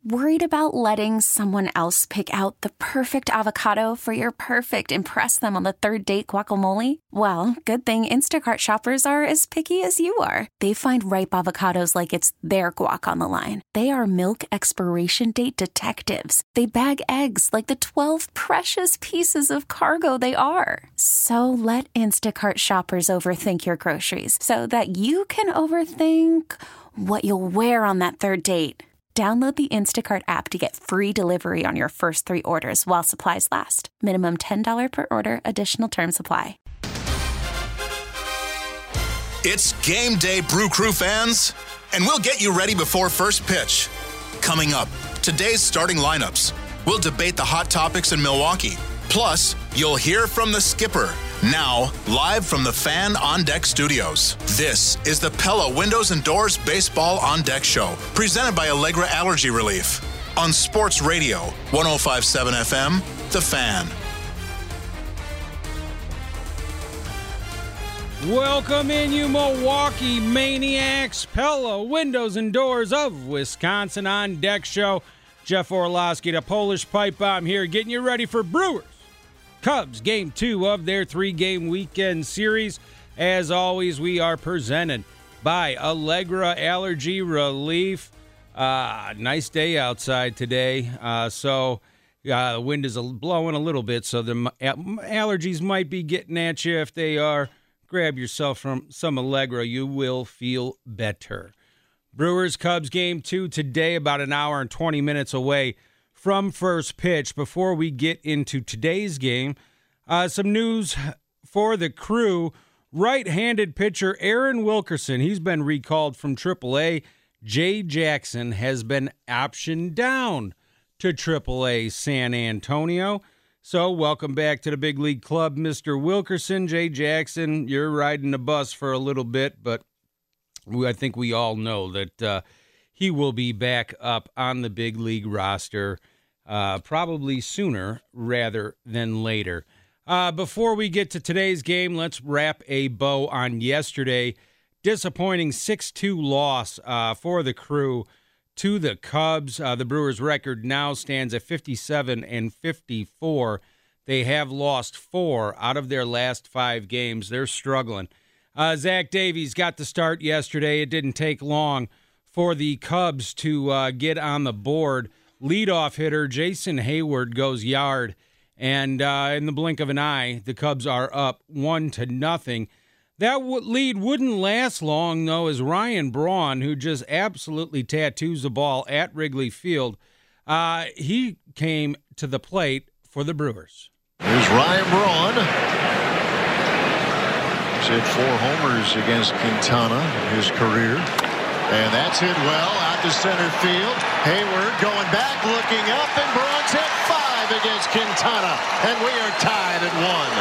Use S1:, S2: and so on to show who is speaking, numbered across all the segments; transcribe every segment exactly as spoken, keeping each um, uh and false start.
S1: Worried about letting someone else pick out the perfect avocado for your perfect impress them on the third date guacamole? Well, good thing Instacart shoppers are as picky as you are. They find ripe avocados like it's their guac on the line. They are milk expiration date detectives. They bag eggs like the twelve precious pieces of cargo they are. So let Instacart shoppers overthink your groceries so that you can overthink what you'll wear on that third date. Download the Instacart app to get free delivery on your first three orders while supplies last. Minimum ten dollars per order. Additional terms apply.
S2: It's game day, Brew Crew fans, and we'll get you ready before first pitch. Coming up, today's starting lineups. We'll debate the hot topics in Milwaukee. Plus, you'll hear from the skipper. Now, live from the Fan On Deck studios. This is the Pella Windows and Doors Baseball On Deck Show, presented by Allegra Allergy Relief. On Sports Radio, one oh five point seven F M, The Fan.
S3: Welcome in, you Milwaukee maniacs. Pella Windows and Doors of Wisconsin On Deck Show. Jeff Orlowski, the Polish Pipe Bomb here, getting you ready for Brewers Cubs game two of their three-game weekend series. As always, we are presented by Allegra Allergy Relief. Uh, nice day outside today, uh, so uh, the wind is blowing a little bit, so the allergies might be getting at you. If they are, grab yourself from some Allegra. You will feel better. Brewers Cubs game two today, about an hour and twenty minutes away from first pitch. Before we get into today's game, uh, some news for the Crew. Right-handed pitcher Aaron Wilkerson, he's been recalled from triple A. Jay Jackson has been optioned down to triple A San Antonio. So welcome back to the big league club, Mister Wilkerson. Jay Jackson, you're riding the bus for a little bit, but I think we all know that uh, he will be back up on the big league roster Uh, probably sooner rather than later. Uh, before we get to today's game, let's wrap a bow on yesterday. Disappointing six two loss uh, for the Crew to the Cubs. Uh, the Brewers' record now stands at fifty-seven and fifty-four. They have lost four out of their last five games. They're struggling. Uh, Zach Davies got the start yesterday. It didn't take long for the Cubs to uh, get on the board. Leadoff hitter Jason Hayward goes yard, and uh, in the blink of an eye, the Cubs are up one to nothing. That w- lead wouldn't last long, though, as Ryan Braun, who just absolutely tattoos the ball at Wrigley Field, uh, he came to the plate for the Brewers.
S4: Here's Ryan Braun. He's hit four homers against Quintana in his career. And that's hit well out to center field. Hayward going back, looking up, and Braun's hit five against Quintana. And we are tied at one.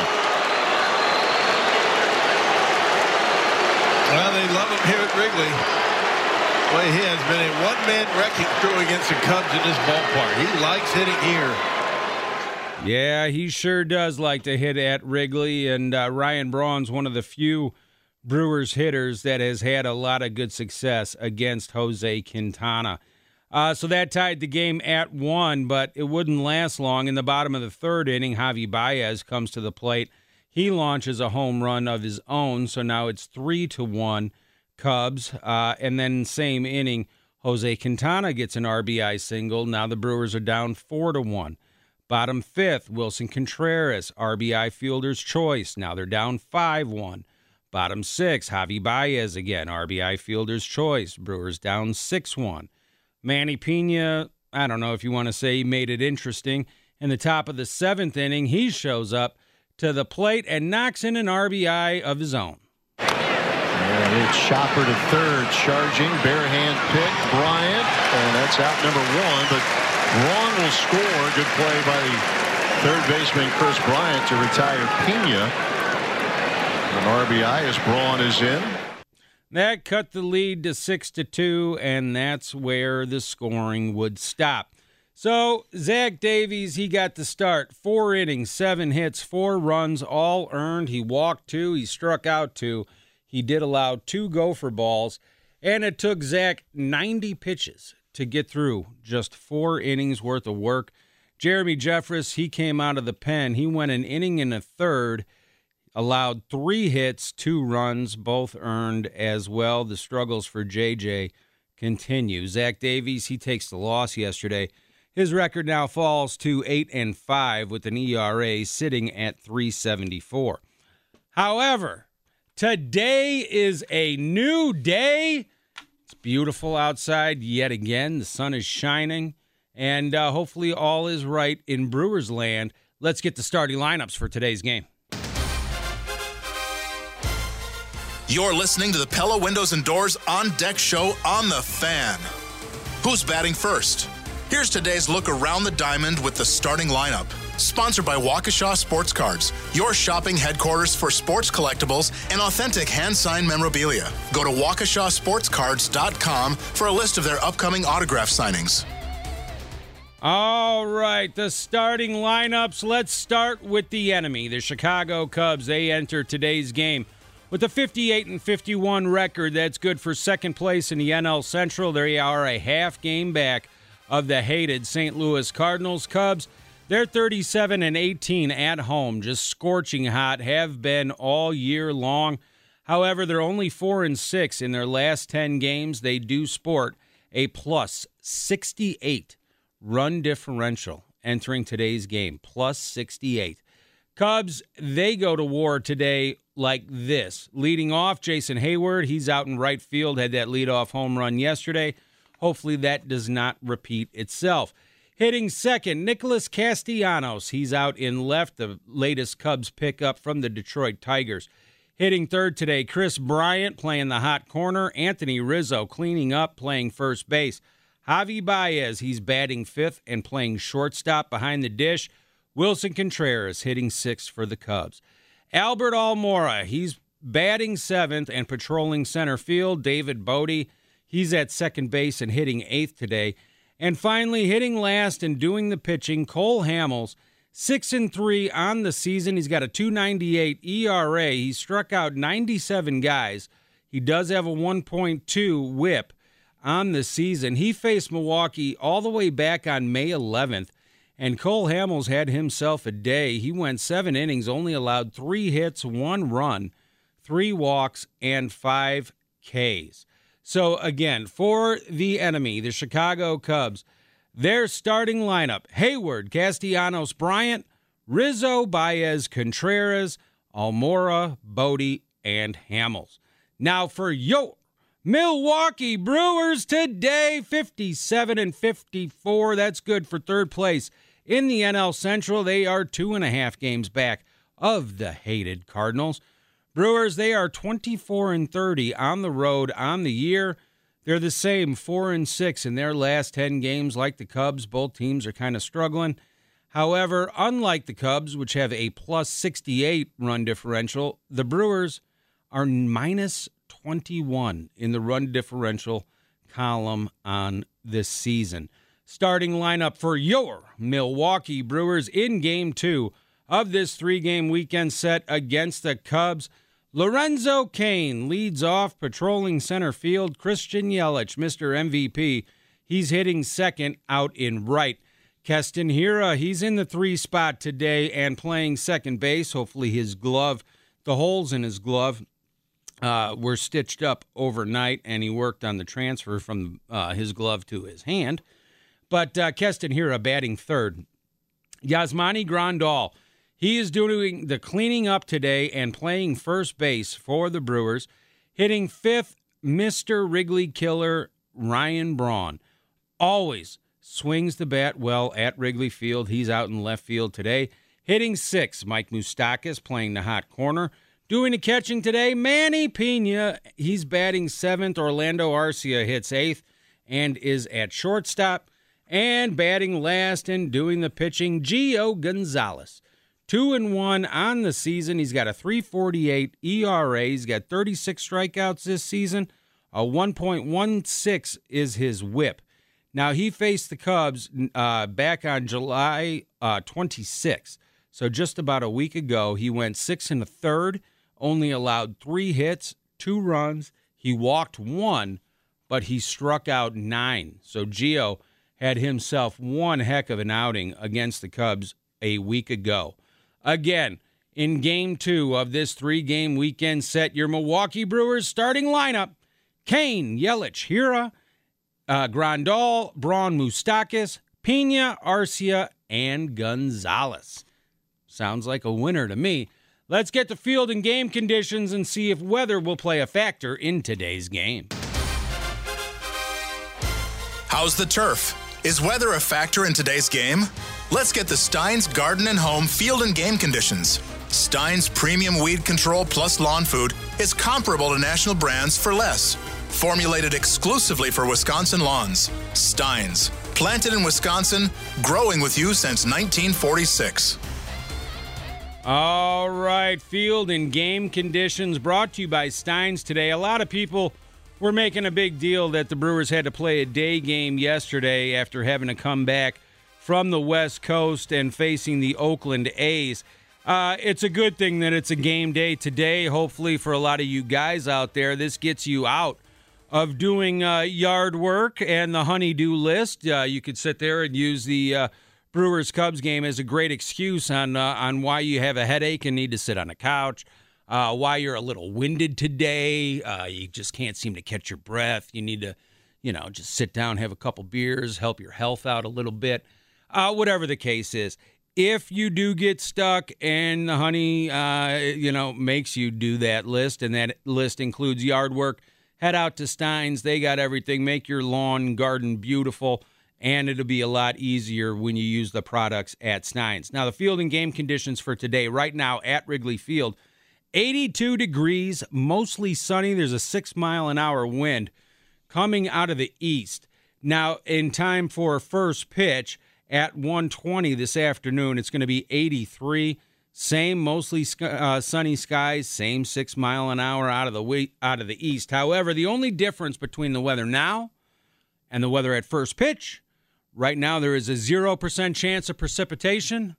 S5: Well, they love him here at Wrigley. Well, he has been a one-man wrecking crew against the Cubs in this ballpark. He likes hitting here.
S3: Yeah, he sure does like to hit at Wrigley, and uh, Ryan Braun's one of the few Brewers hitters that has had a lot of good success against Jose Quintana. Uh, so that tied the game at one, but it wouldn't last long. In the bottom of the third inning, Javi Baez comes to the plate. He launches a home run of his own, so now it's three to one Cubs. Uh, and then same inning, Jose Quintana gets an R B I single. Now the Brewers are down four to one. Bottom fifth, Wilson Contreras, R B I fielder's choice. Now they're down five one. Bottom six, Javi Baez again, R B I fielder's choice. Brewers down six one. Manny Pena, I don't know if you want to say he made it interesting. In the top of the seventh inning, he shows up to the plate and knocks in an R B I of his own.
S4: And it's Chopper to third, charging, bare hand pick, Bryant, and that's out number one, but Braun will score. Good play by the third baseman, Chris Bryant, to retire Pena. An R B I as Braun is in.
S3: That cut the lead to six to two, and that's where the scoring would stop. So Zach Davies, he got the start. Four innings, seven hits, four runs, all earned. He walked two, he struck out two. He did allow two gopher balls, and it took Zach ninety pitches to get through just four innings worth of work. Jeremy Jeffress, he came out of the pen. He went an inning and a third, allowed three hits, two runs, both earned as well. The struggles for J J continue. Zach Davies, he takes the loss yesterday. His record now falls to eight and five with an E R A sitting at three seventy-four. However, today is a new day. It's beautiful outside yet again. The sun is shining, and uh, hopefully all is right in Brewers land. Let's get the starting lineups for today's game.
S2: You're listening to the Pella Windows and Doors On Deck Show on The Fan. Who's batting first? Here's today's look around the diamond with the starting lineup. Sponsored by Waukesha Sports Cards, your shopping headquarters for sports collectibles and authentic hand-signed memorabilia. Go to waukesha sports cards dot com for a list of their upcoming autograph signings.
S3: All right, the starting lineups. Let's start with the enemy, the Chicago Cubs. They enter today's game with a fifty-eight and fifty-one record. That's good for second place in the N L Central. They are a half game back of the hated Saint Louis Cardinals. Cubs, they're thirty-seven and eighteen at home, just scorching hot, have been all year long. However, they're only four and six in their last ten games. They do sport a plus sixty-eight run differential entering today's game, plus sixty-eight. Cubs, they go to war today like this. Leading off, Jason Hayward. He's out in right field, had that leadoff home run yesterday. Hopefully that does not repeat itself. Hitting second, Nicholas Castellanos. He's out in left, the latest Cubs pickup from the Detroit Tigers. Hitting third today, Chris Bryant playing the hot corner. Anthony Rizzo cleaning up, playing first base. Javi Baez, he's batting fifth and playing shortstop behind the dish. Wilson Contreras hitting sixth for the Cubs. Albert Almora, he's batting seventh and patrolling center field. David Bodie, he's at second base and hitting eighth today. And finally, hitting last and doing the pitching, Cole Hamels, six and three on the season. He's got a two ninety-eight E R A. He struck out ninety-seven guys. He does have a one point two whip on the season. He faced Milwaukee all the way back on May eleventh. And Cole Hamels had himself a day. He went seven innings, only allowed three hits, one run, three walks, and five Ks. So, again, for the enemy, the Chicago Cubs, their starting lineup, Hayward, Castellanos, Bryant, Rizzo, Baez, Contreras, Almora, Bodie, and Hamels. Now for your Milwaukee Brewers today, fifty-seven and fifty-four. That's good for third place in the N L Central. They are two and a half games back of the hated Cardinals. Brewers, they are twenty-four and thirty on the road on the year. They're the same, four and six in their last ten games. Like the Cubs, both teams are kind of struggling. However, unlike the Cubs, which have a plus sixty-eight run differential, the Brewers are minus twenty-one in the run differential column on this season. Starting lineup for your Milwaukee Brewers in game two of this three-game weekend set against the Cubs. Lorenzo Cain leads off, patrolling center field. Christian Yelich, Mister M V P, he's hitting second out in right. Keston Hiura, he's in the three spot today and playing second base. Hopefully his glove, the holes in his glove, uh, were stitched up overnight, and he worked on the transfer from uh, his glove to his hand. But uh, Keston Hiura batting third. Yasmani Grandal, he is doing the cleaning up today and playing first base for the Brewers. Hitting fifth, Mister Wrigley Killer, Ryan Braun. Always swings the bat well at Wrigley Field. He's out in left field today. Hitting sixth, Mike Moustakas playing the hot corner. Doing the catching today, Manny Pena. He's batting seventh. Orlando Arcia hits eighth and is at shortstop. And batting last and doing the pitching, Gio Gonzalez. Two and one on the season. He's got a three forty-eight E R A. He's got thirty-six strikeouts this season. A one point one six is his whip. Now, he faced the Cubs uh, back on July uh, twenty-sixth. So just about a week ago, he went six and a third, only allowed three hits, two runs. He walked one, but he struck out nine. So Gio had himself one heck of an outing against the Cubs a week ago. Again, in game two of this three-game weekend set, your Milwaukee Brewers starting lineup: Kane, Yelich, Hira, uh, Grandal, Braun, Moustakas, Pena, Arcia, and Gonzalez. Sounds like a winner to me. Let's get to field and game conditions and see if weather will play a factor in today's game.
S2: How's the turf? Is weather a factor in today's game? Let's get the Steins Garden and Home field and game conditions. Steins Premium Weed Control Plus Lawn Food is comparable to national brands for less. Formulated exclusively for Wisconsin lawns. Steins. Planted in Wisconsin, growing with you since nineteen forty-six.
S3: All right, field and game conditions brought to you by Steins today. A lot of people were making a big deal that the Brewers had to play a day game yesterday after having to come back from the West Coast and facing the Oakland A's. Uh, it's a good thing that it's a game day today. Hopefully for a lot of you guys out there, this gets you out of doing uh, yard work and the honey-do list. Uh, you could sit there and use the uh, Brewers-Cubs game as a great excuse on uh, on why you have a headache and need to sit on a couch, uh, why you're a little winded today, uh, you just can't seem to catch your breath, you need to, you know, just sit down, have a couple beers, help your health out a little bit, uh, whatever the case is. If you do get stuck and the honey, uh, you know, makes you do that list, and that list includes yard work, head out to Steins. They got everything. Make your lawn garden beautiful, and it'll be a lot easier when you use the products at Steins. Now, the field and game conditions for today, right now at Wrigley Field, eighty-two degrees, mostly sunny. There's a six mile an hour wind coming out of the east. Now, in time for first pitch at one twenty this afternoon, it's going to be eighty-three. Same mostly uh, sunny skies, same six mile an hour out of the way, out of the east. However, the only difference between the weather now and the weather at first pitch, right now there is a zero percent chance of precipitation.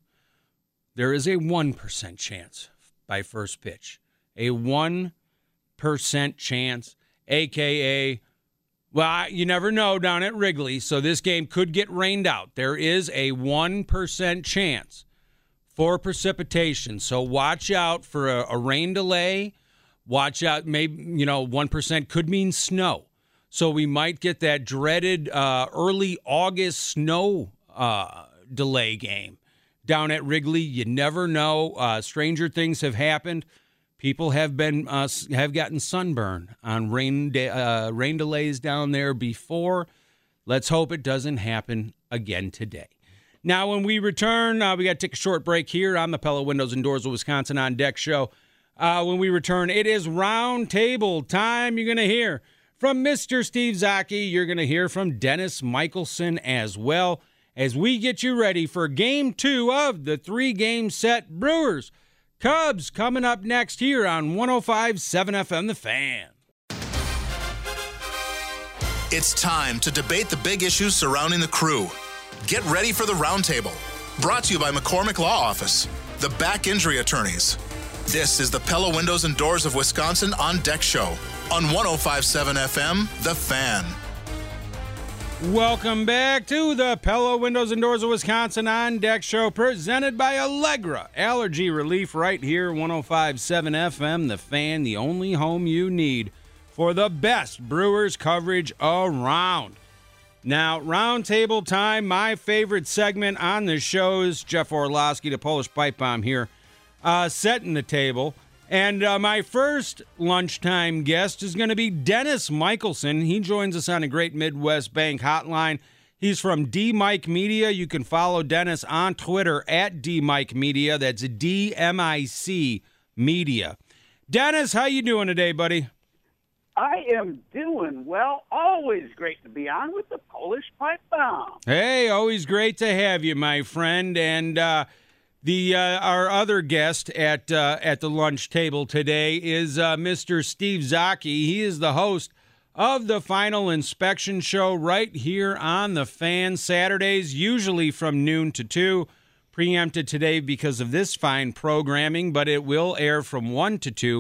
S3: There is a one percent chance by first pitch. A one percent chance, a k a, well, you never know down at Wrigley, so this game could get rained out. There is a one percent chance for precipitation, so watch out for a, a rain delay. Watch out, maybe, you know, one percent could mean snow. So we might get that dreaded uh, early August snow uh, delay game down at Wrigley. You never know. Uh, stranger things have happened. People have been uh, have gotten sunburn on rain de- uh, rain delays down there before. Let's hope it doesn't happen again today. Now, when we return, uh, we got to take a short break here on the Pella Windows and Doors of Wisconsin On Deck show. Uh, when we return, it is round table time. You're going to hear from Mister Steve Zocchi. You're going to hear from Dennis Michelson as well as we get you ready for game two of the three-game set. Brewers, Cubs coming up next here on one oh five point seven F M The Fan.
S2: It's time to debate the big issues surrounding the Crew. Get ready for the Roundtable, brought to you by McCormick Law Office, the back injury attorneys. This is the Pella Windows and Doors of Wisconsin On Deck show on one oh five point seven F M The Fan.
S3: Welcome back to the Pella Windows and Doors of Wisconsin On Deck show, presented by Allegra Allergy Relief, right here, one oh five point seven F M The Fan, the only home you need for the best Brewers coverage around. Now, roundtable time, my favorite segment on the show is Jeff Orlowski, the Polish Pipe Bomb here, uh, setting the table. And uh, my first lunchtime guest is going to be Dennis Michelson. He joins us on a Great Midwest Bank hotline. He's from D Mike Media. You can follow Dennis on Twitter at D Mike Media. That's D M I C Media. Dennis, how you doing today, buddy?
S6: I am doing well. Always great to be on with the Polish Pipe Bomb.
S3: Hey, always great to have you, my friend. And uh, the uh, our other guest at uh, at the lunch table today is uh, Mister Steve Zocchi. He is the host of the Final Inspection Show right here on The Fan, Saturdays, usually from noon to two. Preempted today because of this fine programming, but it will air from one to two.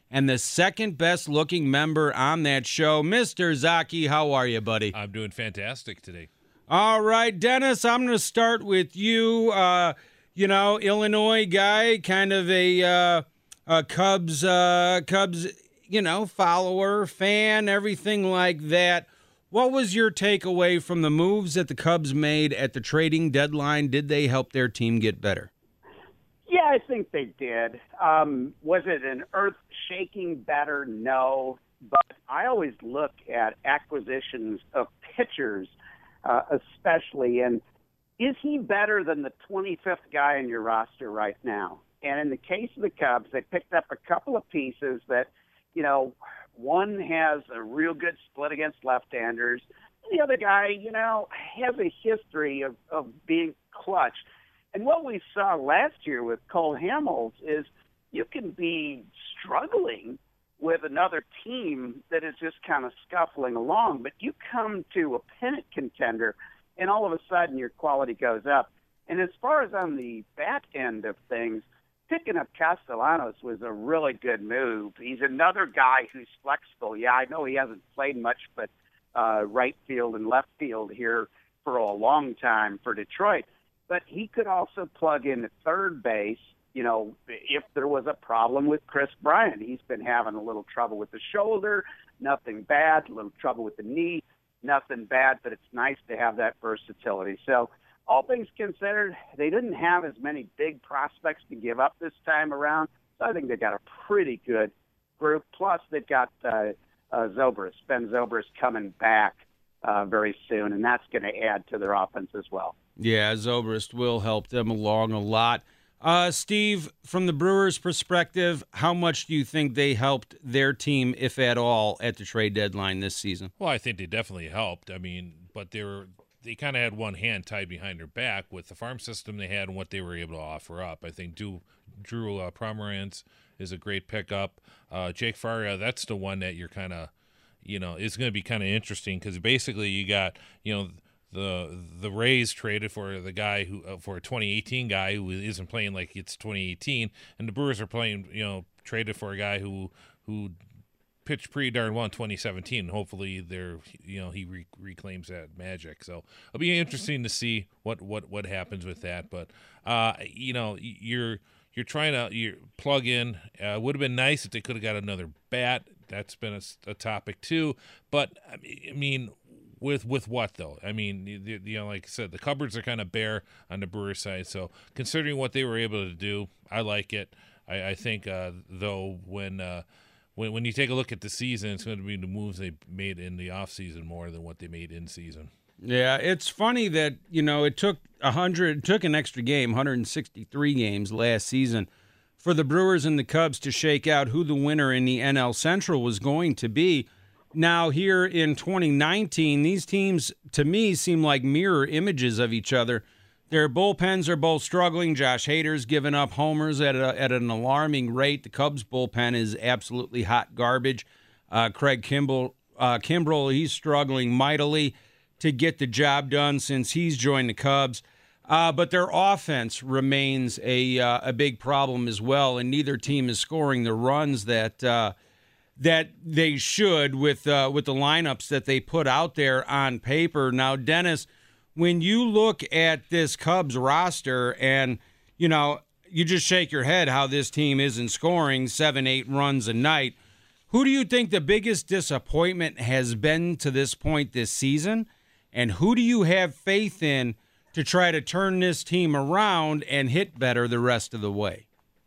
S3: and the second best looking member on that show, Mister Zaki. How are you, buddy?
S7: I'm doing fantastic today.
S3: All right, Dennis, I'm going to start with you. Uh, you know, Illinois guy, kind of a, uh, a Cubs, uh, Cubs, you know, follower, fan, everything like that. What was your takeaway from the moves that the Cubs made at the trading deadline? Did they help their team get better?
S6: Yeah, I think they did. Um, was it an earth-shaking better? No. But I always look at acquisitions of pitchers, uh, especially, and is he better than the twenty-fifth guy in your roster right now? And in the case of the Cubs, they picked up a couple of pieces that, you know, one has a real good split against left-handers. The other guy, you know, has a history of, of being clutch. And what we saw last year with Cole Hamels is you can be struggling with another team that is just kind of scuffling along, but you come to a pennant contender, and all of a sudden your quality goes up. And as far as on the bat end of things, picking up Castellanos was a really good move. He's another guy who's flexible. Yeah, I know he hasn't played much, but uh, right field and left field here for a long time for Detroit. But he could also plug in at third base, you know, if there was a problem with Chris Bryant. He's been having a little trouble with the shoulder, nothing bad, a little trouble with the knee, nothing bad, but it's nice to have that versatility. So all things considered, they didn't have as many big prospects to give up this time around. So I think they got a pretty good group. Plus, they've got uh, uh, Zobrist, Ben Zobrist coming back uh, very soon, and that's going to add to their offense as well.
S3: Yeah, Zobrist will help them along a lot. Uh, Steve, from the Brewers' perspective, how much do you think they helped their team, if at all, at the trade deadline this season?
S7: Well, I think they definitely helped. I mean, but they were they kind of had one hand tied behind their back with the farm system they had and what they were able to offer up. I think Drew, Drew uh, Pomeranz is a great pickup. Uh, Jake Faria, that's the one that you're kind of, you know, it's going to be kind of interesting because basically you got, you know, the the Rays traded for the guy who uh, for a twenty eighteen guy who isn't playing like it's twenty eighteen, and the Brewers are playing, you know, traded for a guy who who pitched pretty darn well in twenty seventeen. Hopefully, they're you know he re- reclaims that magic. So it'll be interesting to see what what, what happens with that. But uh, you know, you're you're trying to you plug in. Uh, would have been nice if they could have got another bat. That's been a, a topic too. But I mean. With with what, though? I mean, you, you know, like I said, the cupboards are kind of bare on the Brewer side. So considering what they were able to do, I like it. I, I think, uh, though, when, uh, when when you take a look at the season, it's going to be the moves they made in the offseason more than what they made in season.
S3: Yeah, it's funny that, you know, it took one hundred, it took an extra game, one hundred sixty-three games last season, for the Brewers and the Cubs to shake out who the winner in the N L Central was going to be. Now, here in twenty nineteen, these teams, to me, seem like mirror images of each other. Their bullpens are both struggling. Josh Hader's given up homers at, a, at an alarming rate. The Cubs' bullpen is absolutely hot garbage. Uh, Craig Kimbrell, uh, Kimbrell, he's struggling mightily to get the job done since he's joined the Cubs. Uh, but their offense remains a, uh, a big problem as well, and neither team is scoring the runs that uh, – that they should with uh, with the lineups that they put out there on paper. Now, Dennis, when you look at this Cubs roster and, you know, you just shake your head how this team isn't scoring seven, eight runs a night, who do you think the biggest disappointment has been to this point this season? And who do you have faith in to try to turn this team around and hit better the rest of the way?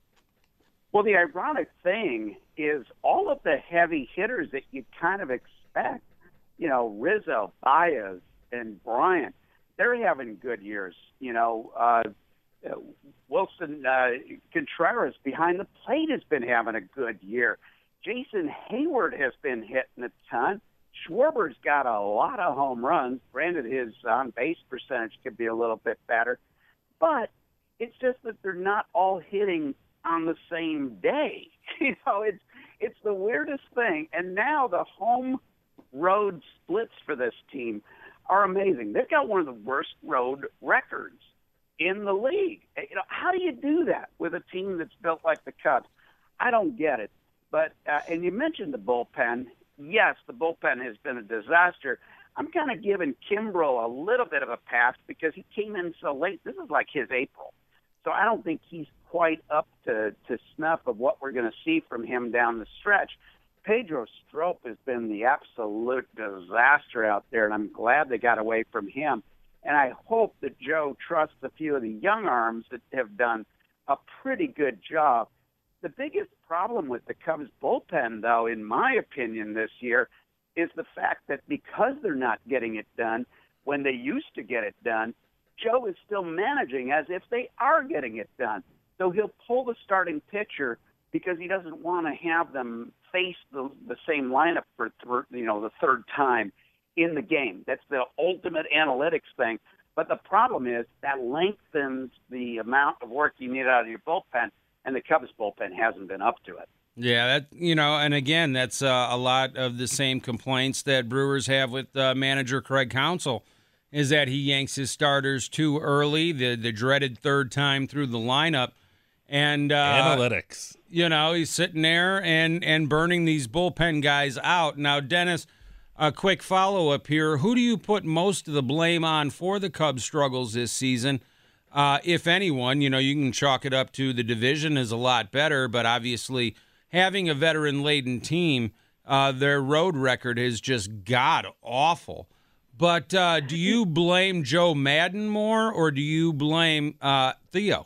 S6: Well, the ironic thing is all of the heavy hitters that you kind of expect, you know, Rizzo, Baez, and Bryant, they're having good years. You know, uh, Wilson uh, Contreras behind the plate has been having a good year. Jason Hayward has been hitting a ton. Schwarber's got a lot of home runs. Granted, his on-base percentage could be a little bit better. But it's just that they're not all hitting on the same day. You know, it's it's the weirdest thing. And now the home road splits for this team are amazing. They've got one of the worst road records in the league. You know, how do you do that with a team that's built like the Cubs? I don't get it. But uh, and you mentioned the bullpen. Yes, the bullpen has been a disaster. I'm kind of giving Kimbrel a little bit of a pass because he came in so late. This is like his April. So I don't think he's quite up to, to snuff of what we're going to see from him down the stretch. Pedro Strop has been the absolute disaster out there, and I'm glad they got away from him. And I hope that Joe trusts a few of the young arms that have done a pretty good job. The biggest problem with the Cubs bullpen, though, in my opinion this year, is the fact that because they're not getting it done when they used to get it done, Joe is still managing as if they are getting it done. So he'll pull the starting pitcher because he doesn't want to have them face the, the same lineup for th- you know the third time in the game. That's the ultimate analytics thing. But the problem is that lengthens the amount of work you need out of your bullpen, and the Cubs bullpen hasn't been up to it.
S3: Yeah, that you know, and again, that's uh, a lot of the same complaints that Brewers have with uh, manager Craig Counsell, is that he yanks his starters too early, the the dreaded third time through the lineup, and uh,
S7: analytics.
S3: You know, he's sitting there and and burning these bullpen guys out. Now, Dennis, a quick follow up here: who do you put most of the blame on for the Cubs' struggles this season? Uh, if anyone, you know, you can chalk it up to the division is a lot better, but obviously having a veteran-laden team, uh, their road record is just god-awful. But uh, do you blame Joe Maddon more, or do you blame uh, Theo?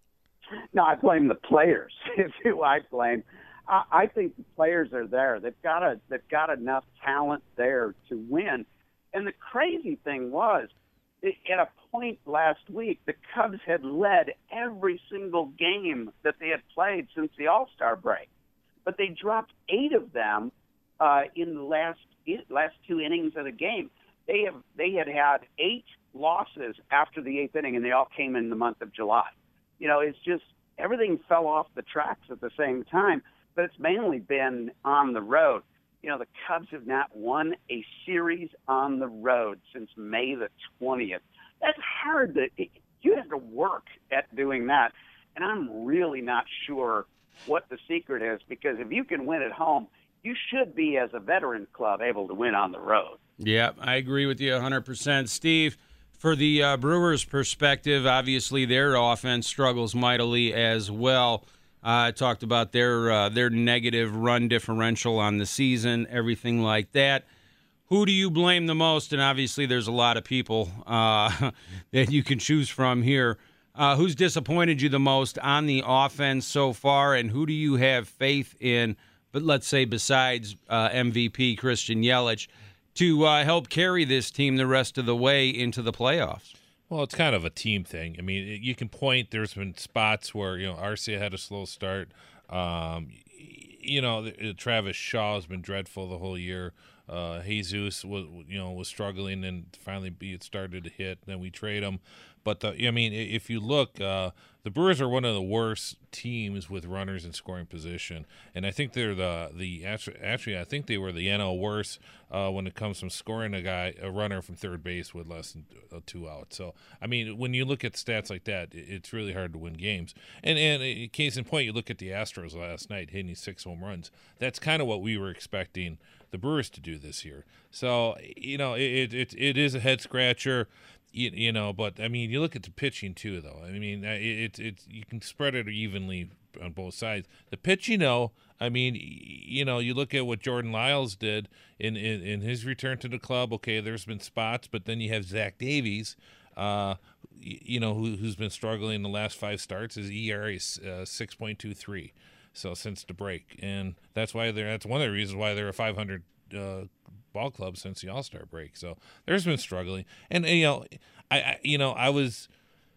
S6: No, I blame the players. Is who I blame. I, I think the players are there. They've got a, they've got enough talent there to win. And the crazy thing was, at a point last week, the Cubs had led every single game that they had played since the All-Star break. But they dropped eight of them uh, in the last last two innings of the game. They have they had had eight losses after the eighth inning, and they all came in the month of July. You know, it's just everything fell off the tracks at the same time, but it's mainly been on the road. You know, the Cubs have not won a series on the road since May the twentieth. That's hard. To, you have to work at doing that, and I'm really not sure what the secret is, because if you can win at home, you should be, as a veteran club, able to win on the road.
S3: Yeah, I agree with you one hundred percent. Steve, for the uh, Brewers' perspective, obviously their offense struggles mightily as well. I uh, talked about their uh, their negative run differential on the season, everything like that. Who do you blame the most? And obviously there's a lot of people uh, that you can choose from here. Uh, who's disappointed you the most on the offense so far, and who do you have faith in, but let's say besides uh, M V P Christian Yelich, to uh, help carry this team the rest of the way into the playoffs?
S7: Well, it's kind of a team thing. I mean, you can point, there's been spots where, you know, Arcia had a slow start. Um, you know, Travis Shaw has been dreadful the whole year. Uh, Jesus was, you know, was struggling, and finally it started to hit. Then we trade him. But the, I mean, if you look, uh, the Brewers are one of the worst teams with runners in scoring position, and I think they're the the actually, actually I think they were the N L worst uh, when it comes from scoring a guy a runner from third base with less than two outs. So I mean, when you look at stats like that, it's really hard to win games. And and case in point, you look at the Astros last night hitting six home runs. That's kind of what we were expecting the Brewers to do this year. So you know, it it it is a head scratcher. You, you know, but I mean, you look at the pitching too, though. I mean, it's it, it you can spread it evenly on both sides. The pitching, though, I mean, you know, you look at what Jordan Lyles did in, in, in his return to the club. Okay, there's been spots, but then you have Zach Davies, uh, you know, who, who's been struggling the last five starts. His E R A is uh, six point two three, so since the break, and that's why they're that's one of the reasons why they're a five hundred. Uh, ball club since the All-Star break. So there's been struggling, and you know, I, I you know I was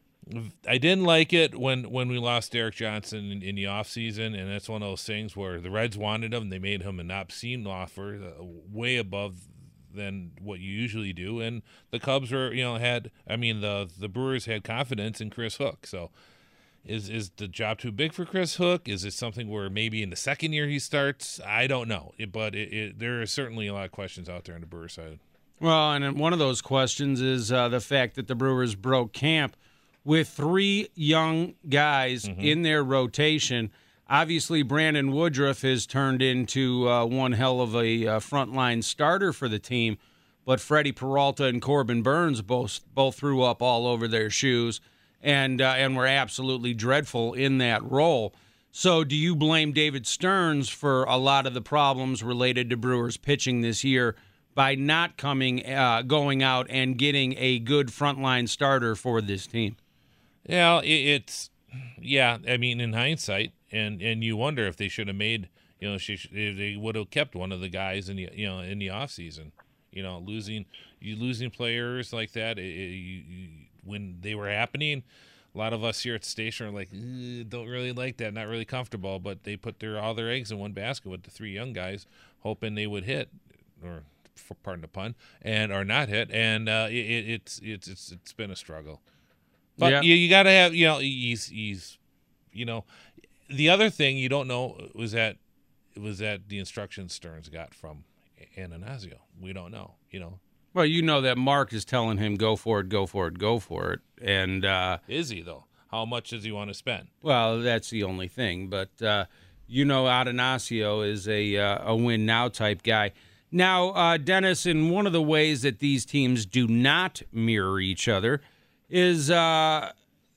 S7: I didn't like it when when we lost Derek Johnson in, in the offseason, and that's one of those things where the Reds wanted him, they made him an obscene offer, uh, way above than what you usually do, and the Cubs were you know had I mean the the Brewers had confidence in Chris Hook. So Is is the job too big for Chris Hook? Is it something where maybe in the second year he starts? I don't know, it, but it, it, there are certainly a lot of questions out there on the Brewers side.
S3: Well, and one of those questions is uh, the fact that the Brewers broke camp with three young guys mm-hmm. in their rotation. Obviously, Brandon Woodruff has turned into uh, one hell of a uh, frontline starter for the team, but Freddie Peralta and Corbin Burns both both threw up all over their shoes and uh, and were absolutely dreadful in that role. So do you blame David Stearns for a lot of the problems related to Brewers pitching this year by not coming, uh, going out and getting a good frontline starter for this team?
S7: Yeah, it, it's yeah. I mean, in hindsight, and, and you wonder if they should have made, you know, she, they would have kept one of the guys in the you know in the off season. You know, losing you losing players like that it, it, you, you, when they were happening. A lot of us here at the station are like, don't really like that, not really comfortable. But they put their all their eggs in one basket with the three young guys, hoping they would hit, or for, pardon the pun, and or not hit. And uh, it, it's it's it's it's been a struggle. But
S3: yeah.
S7: you, you got to have, you know, he's he's, you know, the other thing you don't know was that it was that the instructions Stearns got from Ananazio. We don't know, you know.
S3: Well, you know that Mark is telling him, go for it, go for it, go for it. And uh,
S7: is he, though? How much does he want to spend?
S3: Well, that's the only thing. But, uh, you know, Atanasio is a, uh, a win-now type guy. Now, uh, Dennis, in one of the ways that these teams do not mirror each other is uh,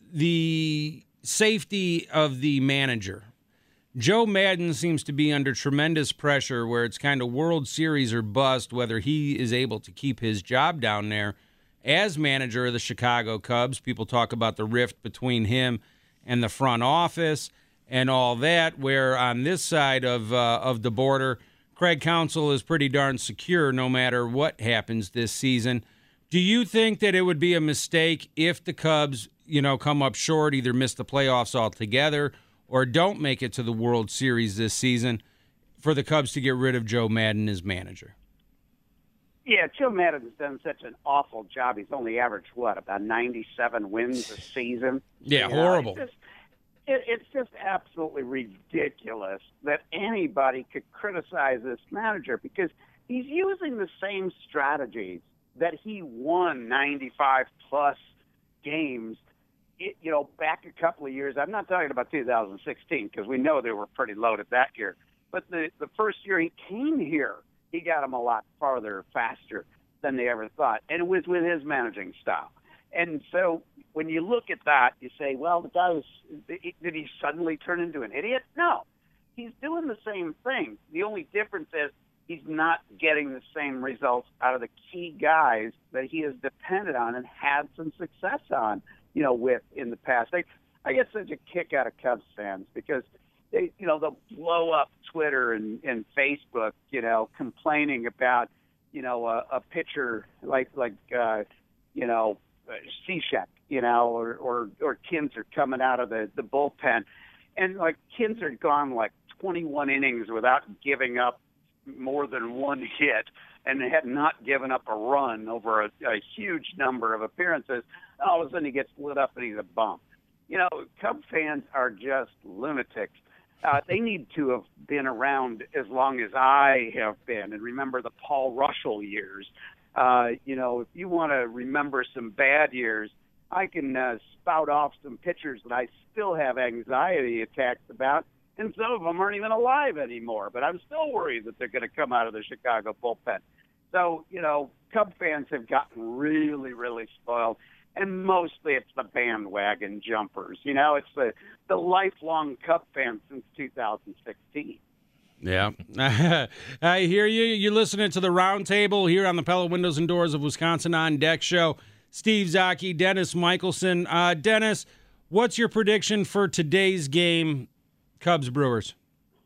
S3: the safety of the manager. Joe Maddon seems to be under tremendous pressure where it's kind of World Series or bust whether he is able to keep his job down there as manager of the Chicago Cubs. People talk about the rift between him and the front office and all that, where on this side of uh, of the border, Craig Counsell is pretty darn secure no matter what happens this season. Do you think that it would be a mistake if the Cubs, you know, come up short, either miss the playoffs altogether or don't make it to the World Series this season, for the Cubs to get rid of Joe Maddon as manager?
S6: Yeah, Joe Maddon's done such an awful job. He's only averaged, what, about ninety-seven wins a season?
S3: Yeah,
S6: you know,
S3: horrible.
S6: It's just, it, it's just absolutely ridiculous that anybody could criticize this manager because he's using the same strategies that he won ninety-five plus games. It, you know, back a couple of years, I'm not talking about two thousand sixteen because we know they were pretty loaded that year. But the, the first year he came here, he got them a lot farther, faster than they ever thought. And it was with his managing style. And so when you look at that, you say, well, the guy was, did he suddenly turn into an idiot? No. He's doing the same thing. The only difference is he's not getting the same results out of the key guys that he has depended on and had some success on. You know, with in the past, they, I get such a kick out of Cubs fans because they, you know, they'll blow up Twitter and, and Facebook, you know, complaining about, you know, a, a pitcher like like uh, you know, Cishek, you know, or or or Kinzer coming out of the the bullpen, and like Kinzer had gone like twenty-one innings without giving up more than one hit, and had not given up a run over a, a huge number of appearances. All of a sudden he gets lit up and he's a bum. You know, Cub fans are just lunatics. Uh, they need to have been around as long as I have been and remember the Paul Russell years. Uh, you know, if you want to remember some bad years, I can uh, spout off some pitchers that I still have anxiety attacks about, and some of them aren't even alive anymore. But I'm still worried that they're going to come out of the Chicago bullpen. So, you know, Cub fans have gotten really, really spoiled. And mostly it's the bandwagon jumpers. You know, it's the, the lifelong Cub fans since two thousand sixteen.
S3: Yeah. I hear you. You're listening to the Roundtable here on the Pella Windows and Doors of Wisconsin On Deck show. Steve Zocchi, Dennis Michelson. Uh, Dennis, what's your prediction for today's game, Cubs-Brewers?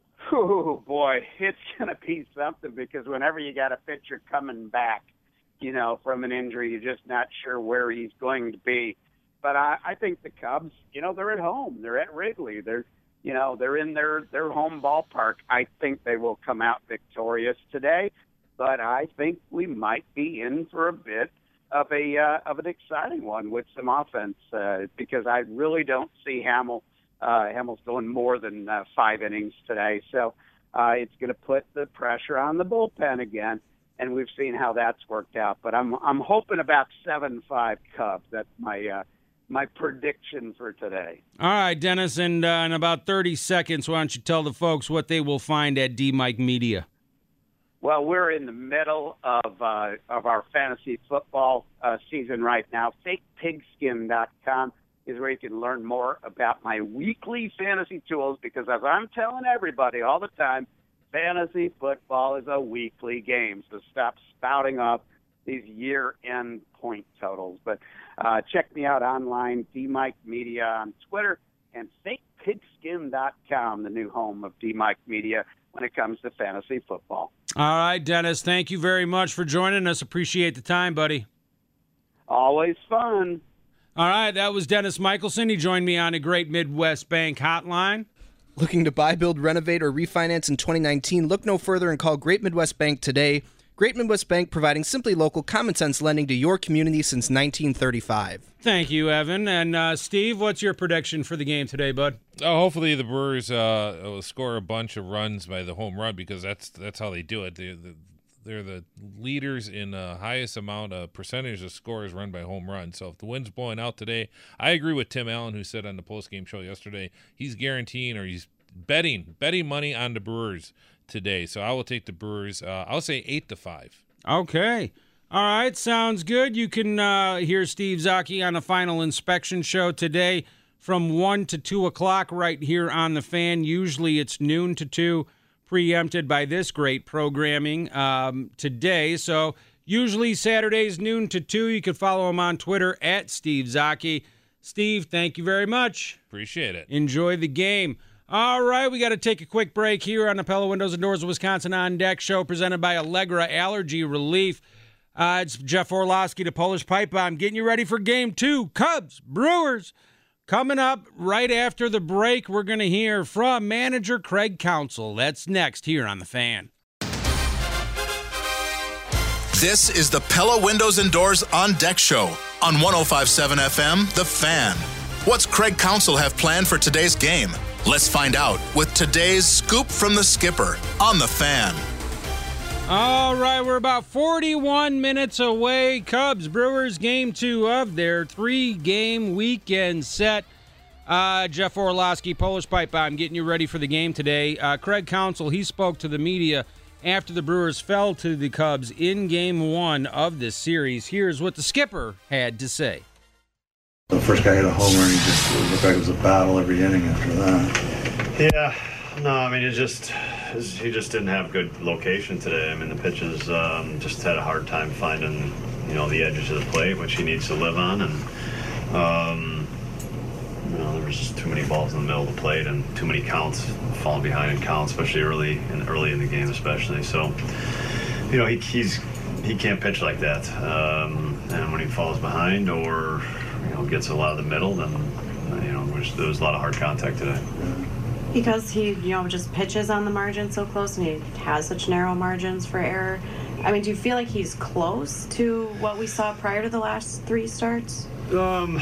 S6: Oh, boy, it's going to be something because whenever you got a pitcher coming back, you know, from an injury, you're just not sure where he's going to be. But I, I think the Cubs, you know, they're at home. They're at Wrigley. They're, you know, they're in their, their home ballpark. I think they will come out victorious today. But I think we might be in for a bit of a uh, of an exciting one with some offense uh, because I really don't see Hamill. Uh, Hamill's going more than uh, five innings today. So uh, it's going to put the pressure on the bullpen again. And we've seen how that's worked out, but I'm I'm hoping about seven five Cubs. That's my uh, my prediction for today.
S3: All right, Dennis, and uh, in about thirty seconds, why don't you tell the folks what they will find at D-Mike Media?
S6: Well, we're in the middle of uh, of our fantasy football uh, season right now. fake pigskin dot com is where you can learn more about my weekly fantasy tools, because as I'm telling everybody all the time, fantasy football is a weekly game, so stop spouting off these year-end point totals. But uh, check me out online, D-Mike Media on Twitter, and fake pigskin dot com, the new home of D-Mike Media when it comes to fantasy football.
S3: All right, Dennis, thank you very much for joining us. Appreciate the time, buddy.
S6: Always fun.
S3: All right, that was Dennis Michelson. He joined me on a Great Midwest Bank hotline.
S8: Looking to buy, build, renovate, or refinance in twenty nineteen? Look no further and call Great Midwest Bank today. Great Midwest Bank, providing simply local, common-sense lending to your community since nineteen thirty-five.
S3: Thank you, Evan. And uh, Steve, what's your prediction for the game today, bud?
S7: Oh, hopefully the Brewers uh, will score a bunch of runs by the home run, because that's that's how they do it. They, they, they're the leaders in the uh, highest amount of percentage of scores run by home runs. So if the wind's blowing out today, I agree with Tim Allen, who said on the postgame show yesterday, he's guaranteeing or he's betting betting money on the Brewers today. So I will take the Brewers. Uh, I'll say eight to five.
S3: Okay. All right. Sounds good. You can uh, hear Steve Zocchi on the Final Inspection Show today from one to two o'clock right here on The Fan. Usually it's noon to two, preempted by this great programming um, today. So usually Saturdays, noon to two. You can follow him on Twitter at Steve Zocchi. Steve, thank you very much.
S7: Appreciate it.
S3: Enjoy the game. All right, we got to take a quick break here on the Pella Windows and Doors of Wisconsin On Deck show, presented by Allegra Allergy Relief. Uh, it's Jeff Orlowski, the Polish Pipe Bomb, getting you ready for game two. Cubs, Brewers. Coming up right after the break, we're going to hear from manager Craig Counsell. That's next here on The Fan.
S2: This is the Pella Windows and Doors On Deck show on one oh five point seven F M, The Fan. What's Craig Counsell have planned for today's game? Let's find out with today's Scoop from the Skipper on The Fan.
S3: All right, we're about forty-one minutes away. Cubs, Brewers, game two of their three-game weekend set. Uh, Jeff Orlowski, Polish Pipe Bomb, getting you ready for the game today. Uh, Craig Counsell, he spoke to the media after the Brewers fell to the Cubs in game one of this series. Here's what the skipper had to say.
S9: The first guy hit a homer, and he just it looked like it was a battle every inning after that.
S10: Yeah, no, I mean, it just he just didn't have good location today. I mean, the pitches um, just had a hard time finding, you know, the edges of the plate, which he needs to live on, and um, you know, there was just too many balls in the middle of the plate and too many counts, falling behind in counts, especially early and early in the game, especially. So, you know, he he's he can't pitch like that, um, and when he falls behind or you know, gets a lot of the middle, then, you know, which, there was a lot of hard contact today.
S11: Because he, you know, just pitches on the margin so close and he has such narrow margins for error. I mean, do you feel like he's close to what we saw prior to the last three starts?
S10: Um,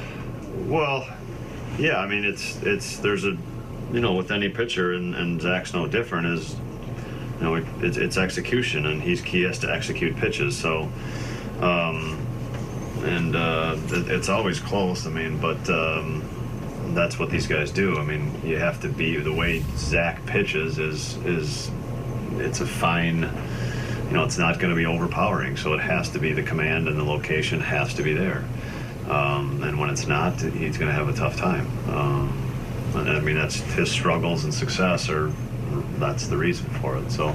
S10: well, yeah, I mean, it's, it's, there's a, you know, with any pitcher, and, and Zach's no different, is, you know, it, it's, it's execution, and he's, he has to execute pitches, so, um, and uh, it's always close. I mean, but um, that's what these guys do. I mean, you have to be the way Zach pitches is is it's a fine. You know, it's not going to be overpowering. So it has to be the command and the location has to be there. Um, and when it's not, he's going to have a tough time. Um, and I mean, that's his struggles and success, or that's the reason for it. So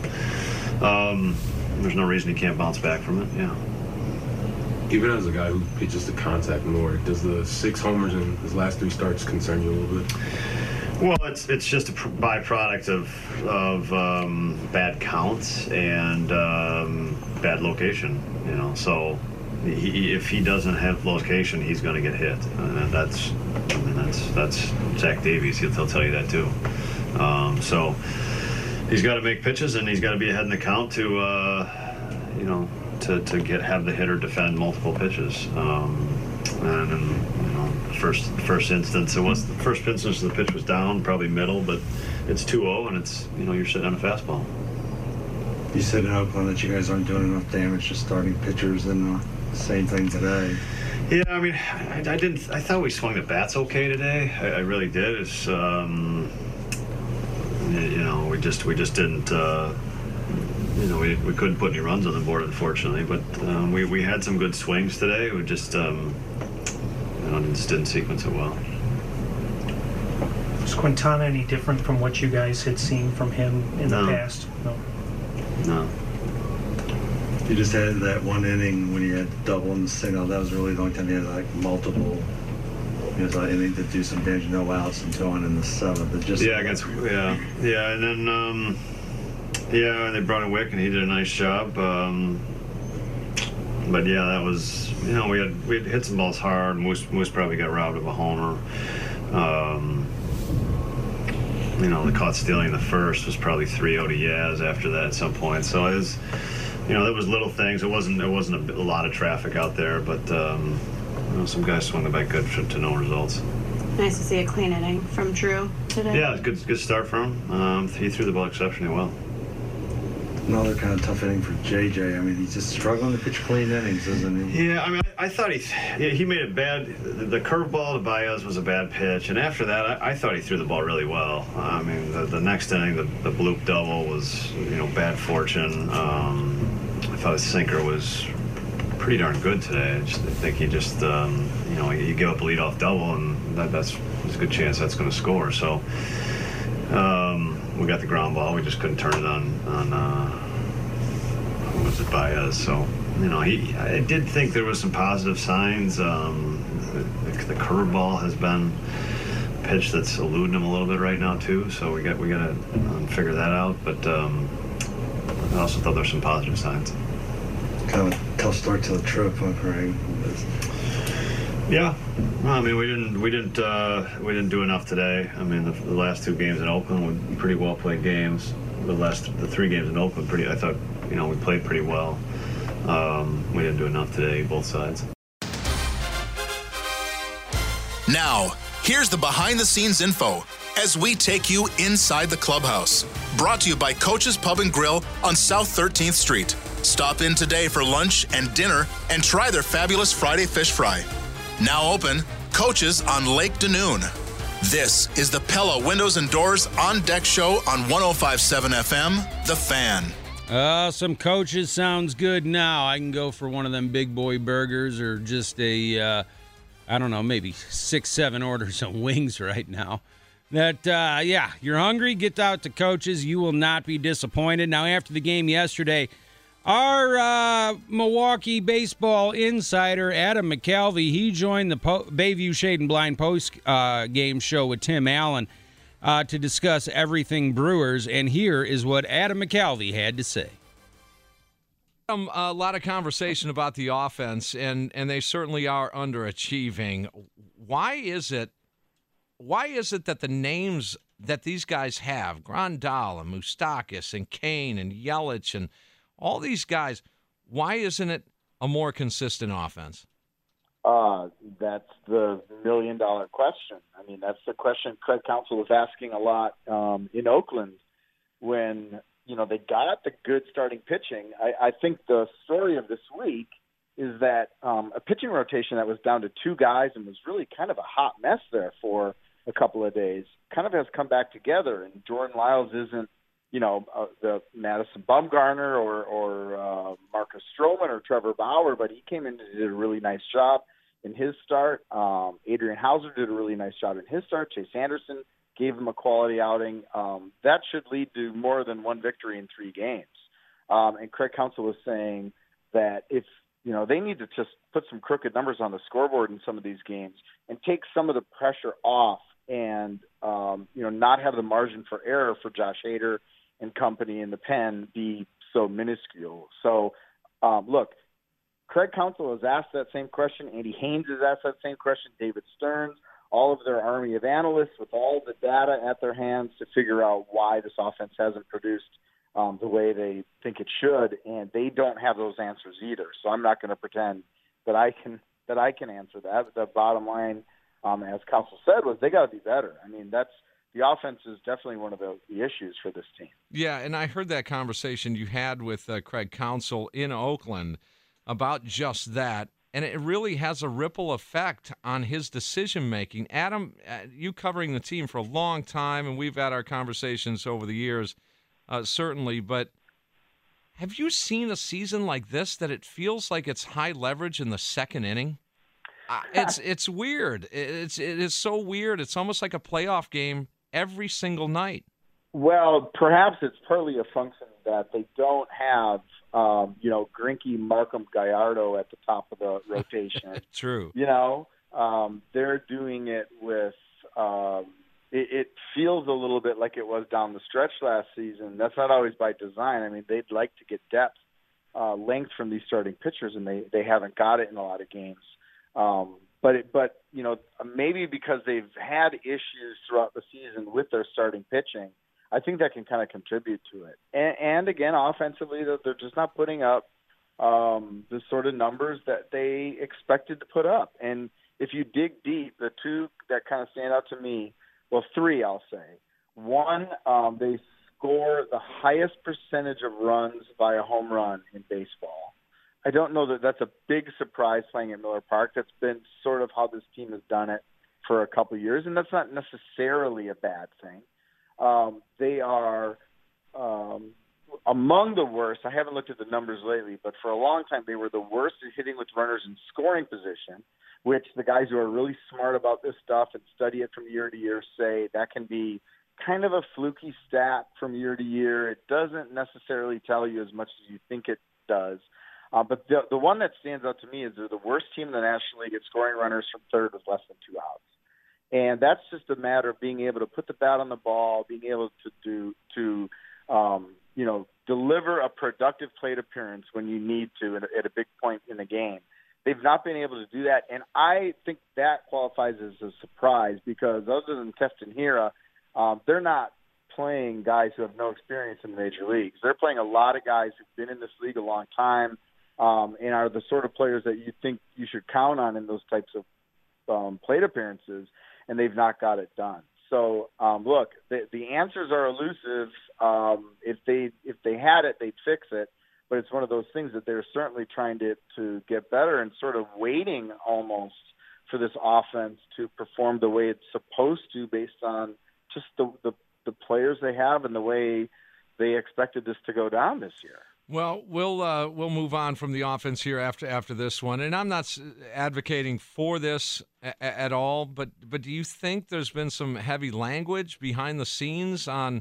S10: um, there's no reason he can't bounce back from it. Yeah.
S12: Even as a guy who pitches to contact more, does the six homers in his last three starts concern you a little bit?
S10: Well, it's it's just a byproduct of of um, bad counts and um, bad location. You know, so he, if he doesn't have location, he's going to get hit, and that's I mean, that's that's Zach Davies. He'll, he'll tell you that too. Um, so he's got to make pitches, and he's got to be ahead in the count to uh, you know. To, to get have the hitter defend multiple pitches, um, and in, you know, first first instance it was the first instance the pitch was down, probably middle, but it's two oh and it's you know you're sitting on a fastball.
S9: You said in Oakland that you guys aren't doing enough damage to starting pitchers, and uh, same thing today.
S10: Yeah, I mean, I, I didn't. I thought we swung the bats okay today. I, I really did. It's, um, you know, we just we just didn't. Uh, you know, we we couldn't put any runs on the board, unfortunately. But um, we we had some good swings today. We just, um, you know, just didn't sequence it well.
S13: Was Quintana any different from what you guys had seen from him in
S10: No.
S13: the past? No.
S10: No.
S9: You just had that one inning when you had the double and the single. That was really the only time you had like multiple. You know, inning to do some damage, no outs until on in the seventh. It just
S10: Yeah, against yeah, yeah, and then um, yeah, they brought in Wick and he did a nice job. Um, but yeah, that was you know we had we had hit some balls hard. Moose Moose probably got robbed of a homer. Um, you know, the caught stealing the first was probably three oh to Yaz after that at some point. So it was. You know, there was little things. It wasn't it wasn't a, a lot of traffic out there, but um, you know, some guys swung the bat good to, to no results.
S11: Nice to see a clean inning from Drew today.
S10: Yeah, good good start for him. Um, he threw the ball exceptionally well.
S9: Another kind of tough inning for J J. I mean, he's just struggling to pitch clean innings, isn't he?
S10: Yeah, I mean, I, I thought he he made it bad. The, the curveball to Baez was a bad pitch, and after that, I, I thought he threw the ball really well. I mean, the, the next inning, the, the bloop double was you know bad fortune. Um, I thought his sinker was pretty darn good today. I just I think he just um, you know you give up a leadoff double, and that, that's there's a good chance that's going to score. So. Um, we got the ground ball. We just couldn't turn it on. On uh, who was it, Baez? So you know, he. I did think there was some positive signs. Um, the, the curveball has been a pitch that's eluding him a little bit right now too. So we got we got to um, figure that out. But um, I also thought there were some positive signs.
S9: Kind of a tough start to the trip, huh, Craig?
S10: Yeah, well, I mean, we didn't, we didn't, uh, we didn't do enough today. I mean, the, the last two games in Oakland were pretty well played games. The last, the three games in Oakland, pretty. I thought, you know, we played pretty well. Um, we didn't do enough today, both sides.
S2: Now, here's the behind-the-scenes info as we take you inside the clubhouse. Brought to you by Coach's Pub and Grill on South thirteenth Street. Stop in today for lunch and dinner and try their fabulous Friday fish fry. Now open, Coaches on Lake Danoon. This is the Pella Windows and Doors On Deck Show on one oh five point seven F M, The Fan.
S3: Uh, some Coaches sounds good now. I can go for one of them big boy burgers or just a, uh, I don't know, maybe six, seven orders of wings right now. That, uh, yeah, you're hungry, get out to Coaches. You will not be disappointed. Now, after the game yesterday, our uh, Milwaukee baseball insider, Adam McCalvy, he joined the po- Bayview Shade and Blind post uh, game show with Tim Allen uh, to discuss everything Brewers. And here is what Adam McCalvy had to say.
S14: Um, a lot of conversation about the offense, and, and they certainly are underachieving. Why is it? Why is it that the names that these guys have, Grandal and Moustakas and Kane and Yelich and all these guys, why isn't it a more consistent offense?
S15: Uh, that's the million-dollar question. I mean, that's the question Craig Counsell was asking a lot um, in Oakland when, you know, they got the good starting pitching. I, I think the story of this week is that um, a pitching rotation that was down to two guys and was really kind of a hot mess there for a couple of days kind of has come back together, and Jordan Lyles isn't, you know, uh, the Madison Bumgarner or, or uh, Marcus Stroman or Trevor Bauer, but he came in and did a really nice job in his start. Um, Adrian Hauser did a really nice job in his start. Chase Anderson gave him a quality outing. Um, that should lead to more than one victory in three games. Um, and Craig Counsell was saying that if, you know, they need to just put some crooked numbers on the scoreboard in some of these games and take some of the pressure off and, um, you know, not have the margin for error for Josh Hader and company in the pen be so minuscule. So, um, look, Craig Counsell has asked that same question. Andy Haynes has asked that same question. David Stearns, all of their army of analysts with all the data at their hands to figure out why this offense hasn't produced um, the way they think it should, and they don't have those answers either. So I'm not going to pretend that I can that I can answer that. The bottom line, um, as Counsell said, was they got to be better. I mean, that's the offense is definitely one of the, the issues for this team.
S14: Yeah, and I heard that conversation you had with uh, Craig Counsell in Oakland about just that. and it really has a ripple effect on his decision-making. Adam, you covering the team for a long time, and we've had our conversations over the years, uh, certainly, but have you seen a season like this that it feels like it's high leverage in the second inning? Uh, it's it's weird. It's it is so weird. It's almost like a playoff game every single night.
S15: Well, perhaps it's partly a function that they don't have, um, you know, Greinke, Markham, Gallardo at the top of the rotation.
S14: True.
S15: You know, um, they're doing it with. Um, it, it feels a little bit like it was down the stretch last season. That's not always by design. I mean, they'd like to get depth, uh, length from these starting pitchers, and they they haven't got it in a lot of games. Um, but, it, but you know, maybe because they've had issues throughout the season with their starting pitching, I think that can kind of contribute to it. And, and again, offensively, they're, they're just not putting up um, the sort of numbers that they expected to put up. And if you dig deep, the two that kind of stand out to me, well, three, I'll say. One, um, they score the highest percentage of runs by a home run in baseball. I don't know that that's a big surprise playing at Miller Park. That's been sort of how this team has done it for a couple of years, and that's not necessarily a bad thing. Um, they are um, among the worst. I haven't looked at the numbers lately, but for a long time they were the worst at hitting with runners in scoring position, which the guys who are really smart about this stuff and study it from year to year say that can be kind of a fluky stat from year to year. It doesn't necessarily tell you as much as you think it does. Uh, but the, the one that stands out to me is they're the worst team in the National League at scoring runners from third with less than two outs. And that's just a matter of being able to put the bat on the ball, being able to do to, um, you know, deliver a productive plate appearance when you need to at a, at a big point in the game. They've not been able to do that, and I think that qualifies as a surprise because other than Keston Hiura, um, they're not playing guys who have no experience in the major leagues. They're playing a lot of guys who've been in this league a long time um, and are the sort of players that you think you should count on in those types of um, plate appearances, and they've not got it done. So, um, look, the, the answers are elusive. Um, if they if they had it, they'd fix it. But it's one of those things that they're certainly trying to, to get better and sort of waiting almost for this offense to perform the way it's supposed to based on just the, the, the players they have and the way they expected this to go down this year.
S14: Well, we'll uh, we'll move on from the offense here after after this one, and I'm not advocating for this a- at all. But but do you think there's been some heavy language behind the scenes on?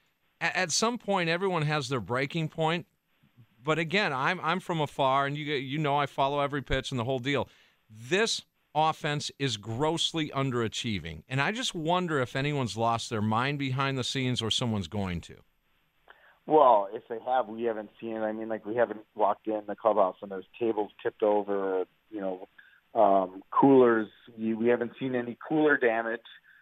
S14: At some point, everyone has their breaking point. But again, I'm I'm from afar, and you you know I follow every pitch and the whole deal. This offense is grossly underachieving, and I just wonder if anyone's lost their mind behind the scenes or someone's going to.
S15: Well, if they have, we haven't seen it. I mean, like we haven't walked in the clubhouse and there's tables tipped over, or, you know, um, coolers. You, we haven't seen any cooler damage.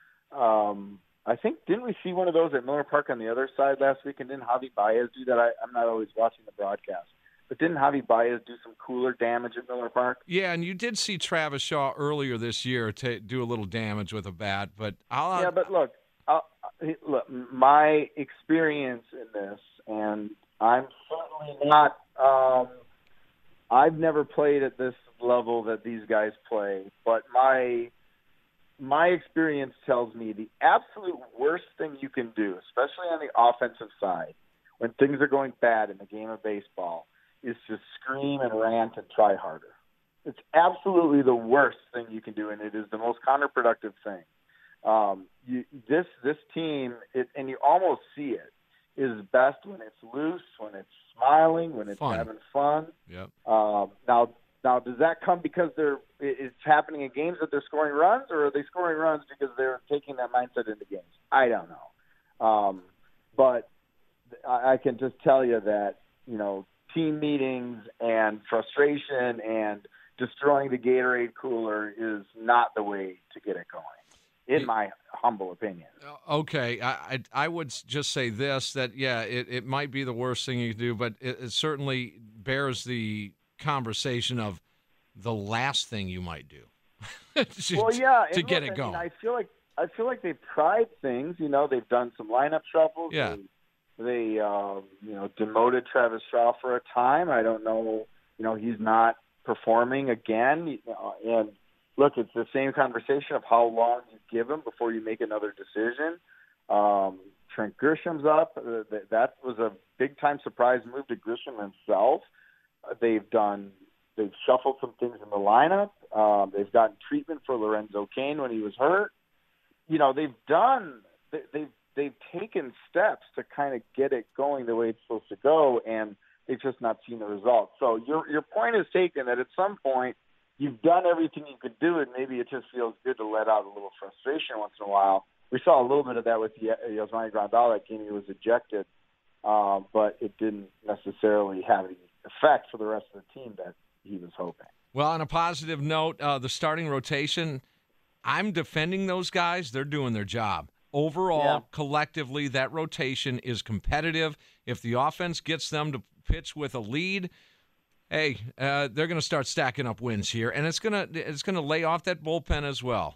S15: Um, I think, didn't we see one of those at Miller Park on the other side last week? And didn't Javi Baez do that? I, I'm not always watching the broadcast. But didn't Javi Baez do some cooler damage at Miller Park?
S14: Yeah, and you did see Travis Shaw earlier this year to do a little damage with a bat. But I'll,
S15: Yeah, but look, I'll, look, my experience in this, and I'm certainly not um, – I've never played at this level that these guys play, but my – my experience tells me the absolute worst thing you can do, especially on the offensive side, when things are going bad in the game of baseball, is to scream and rant and try harder. It's absolutely the worst thing you can do, and it is the most counterproductive thing. Um, you, this this team, it, and you almost see it, is best when it's loose, when it's smiling, when it's
S14: fun.
S15: having fun.
S14: Yep.
S15: Um, now, now, does that come because they're it's happening in games that they're scoring runs, or are they scoring runs because they're taking that mindset into games? I don't know. Um, but I, I can just tell you that, you know, team meetings and frustration and destroying the Gatorade cooler is not the way to get it going, in my humble opinion.
S14: Okay, I, I I would just say this, that, yeah, it, it might be the worst thing you can do, but it, it certainly bears the conversation of the last thing you might do to,
S15: well, yeah,
S14: to
S15: look,
S14: get it
S15: I
S14: going.
S15: Mean, I feel like I feel like they've tried things. You know, they've done some lineup shuffles.
S14: Yeah.
S15: They, they um, you know, demoted Travis Shaw for a time. I don't know. You know, he's not performing again. You know, and look, it's the same conversation of how long you give him before you make another decision. Um, Trent Grisham's up. Uh, that was a big-time surprise move to Grisham himself. Uh, they've done, they've shuffled some things in the lineup. Um, they've gotten treatment for Lorenzo Cain when he was hurt. You know, they've done, they, they've they've taken steps to kind of get it going the way it's supposed to go, and they've just not seen the results. So your your point is taken that at some point you've done everything you could do, and maybe it just feels good to let out a little frustration once in a while. We saw a little bit of that with Yasmani Grandal that game. He was ejected, uh, but it didn't necessarily have any effect for the rest of the team that he was hoping.
S14: Well, on a positive note, uh, the starting rotation, I'm defending those guys. They're doing their job. Overall, yeah. collectively, that rotation is competitive. If the offense gets them to pitch with a lead, hey, uh, they're going to start stacking up wins here, and it's going to it's going to lay off that bullpen as well.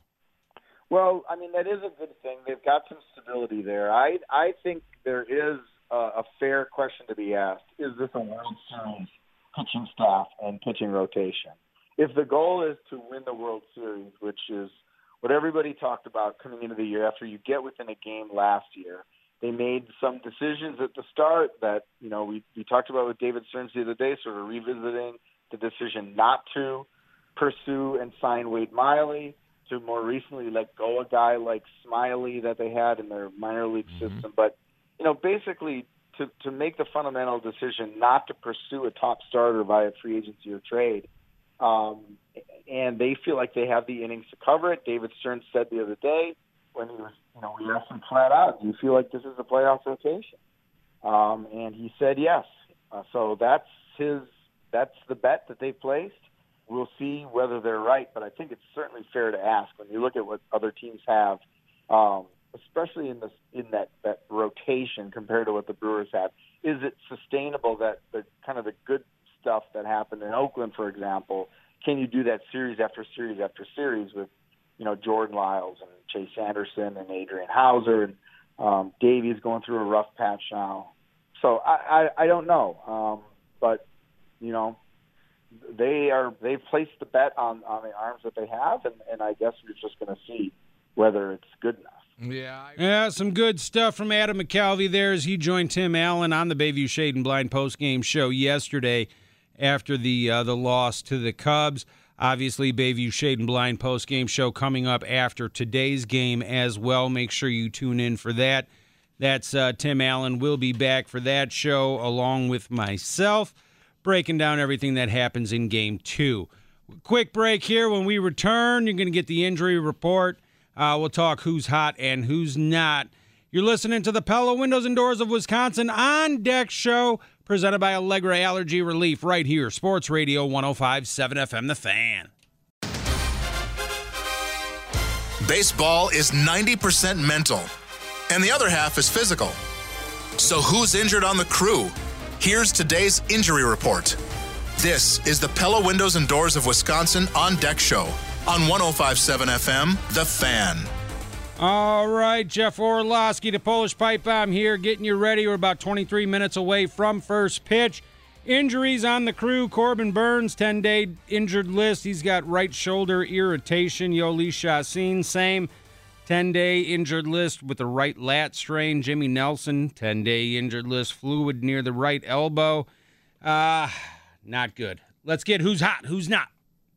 S15: Well, I mean, that is a good thing. They've got some stability there. I I think there is a, a fair question to be asked. Is this a World Series pitching staff and pitching rotation? If the goal is to win the World Series, which is what everybody talked about coming into the year after you get within a game last year, they made some decisions at the start that, you know, we, we talked about with David Stearns the other day, sort of revisiting the decision not to pursue and sign Wade Miley, to more recently let go a guy like Smiley that they had in their minor league mm-hmm. system. But, you know, basically to, to make the fundamental decision not to pursue a top starter via free agency or trade, um, and they feel like they have the innings to cover it. David Stearns said the other day when he was, you know, we asked him flat out, do you feel like this is a playoff rotation? Um, and he said yes. Uh, so that's his, that's the bet that they placed. We'll see whether they're right, but I think it's certainly fair to ask when you look at what other teams have, um, especially in this in that, that rotation compared to what the Brewers have. Is it sustainable that the kind of the good stuff that happened in Oakland, for example, can you do that series after series after series with, you know, Jordan Lyles and Chase Anderson and Adrian Hauser and um, Davies going through a rough patch now. So I, I, I don't know, um, but you know. They are. They've placed the bet on, on the arms that they have, and, and I guess we're just going to see whether it's good enough.
S3: Yeah, I... yeah, some good stuff from Adam McCalvy there as he joined Tim Allen on the Bayview Shade and Blind postgame show yesterday after the uh, the loss to the Cubs. Obviously, Bayview Shade and Blind postgame show coming up after today's game as well. Make sure you tune in for that. That's uh, Tim Allen will be back for that show along with myself, breaking down everything that happens in Game two. Quick break here. When we return, you're going to get the injury report. Uh, we'll talk who's hot and who's not. You're listening to the Pella Windows and Doors of Wisconsin On Deck show, presented by Allegra Allergy Relief right here, Sports Radio one oh five point seven F M, The Fan.
S2: Baseball is ninety percent mental, and the other half is physical. So who's injured on the crew? Here's today's injury report. This is the Pella Windows and Doors of Wisconsin On Deck show on one oh five point seven F M, The Fan.
S3: All right, Jeff Orlowski, the Polish Pipe Bomb here, getting you ready. We're about twenty-three minutes away from first pitch. Injuries on the crew. Corbin Burns, ten-day injured list. He's got right shoulder irritation. Yoli Chassin, same. ten-day injured list with the right lat strain. Jimmy Nelson, ten-day injured list, fluid near the right elbow. Uh, not good. Let's get who's hot, who's not.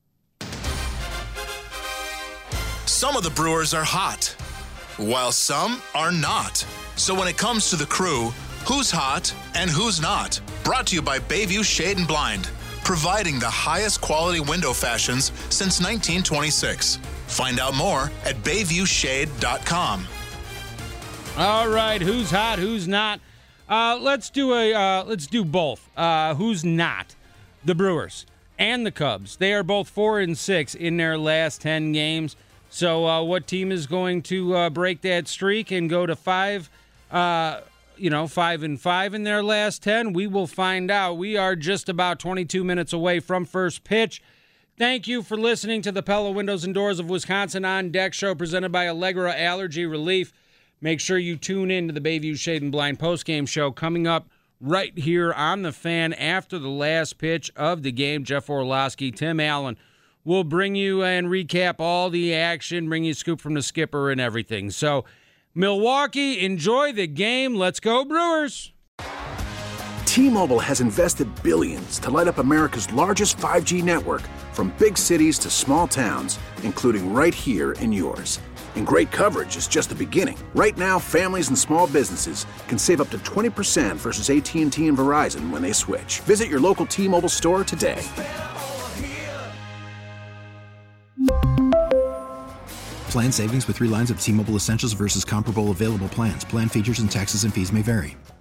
S2: Some of the Brewers are hot, while some are not. So when it comes to the crew, who's hot and who's not? Brought to you by Bayview Shade and Blind, providing the highest quality window fashions since nineteen twenty-six. Find out more at bayview shade dot com.
S3: All right, who's hot, who's not? Uh, let's do a uh, let's do both. Uh, who's not? The Brewers and the Cubs. They are both four and six in their last ten games. So, uh, what team is going to uh, break that streak and go to five? Uh, you know, five and five in their last ten. We will find out. We are just about twenty-two minutes away from first pitch. Thank you for listening to the Pella Windows and Doors of Wisconsin On Deck show presented by Allegra Allergy Relief. Make sure you tune in to the Bayview Shade and Blind postgame show coming up right here on The Fan after the last pitch of the game. Jeff Orlowski, Tim Allen will bring you and recap all the action, bring you a scoop from the skipper and everything. So, Milwaukee, enjoy the game. Let's go, Brewers.
S16: T-Mobile has invested billions to light up America's largest five G network, from big cities to small towns, including right here in yours. And great coverage is just the beginning. Right now, families and small businesses can save up to twenty percent versus A T and T and Verizon when they switch. Visit your local T-Mobile store today.
S17: Plan savings with three lines of T-Mobile Essentials versus comparable available plans. Plan features and taxes and fees may vary.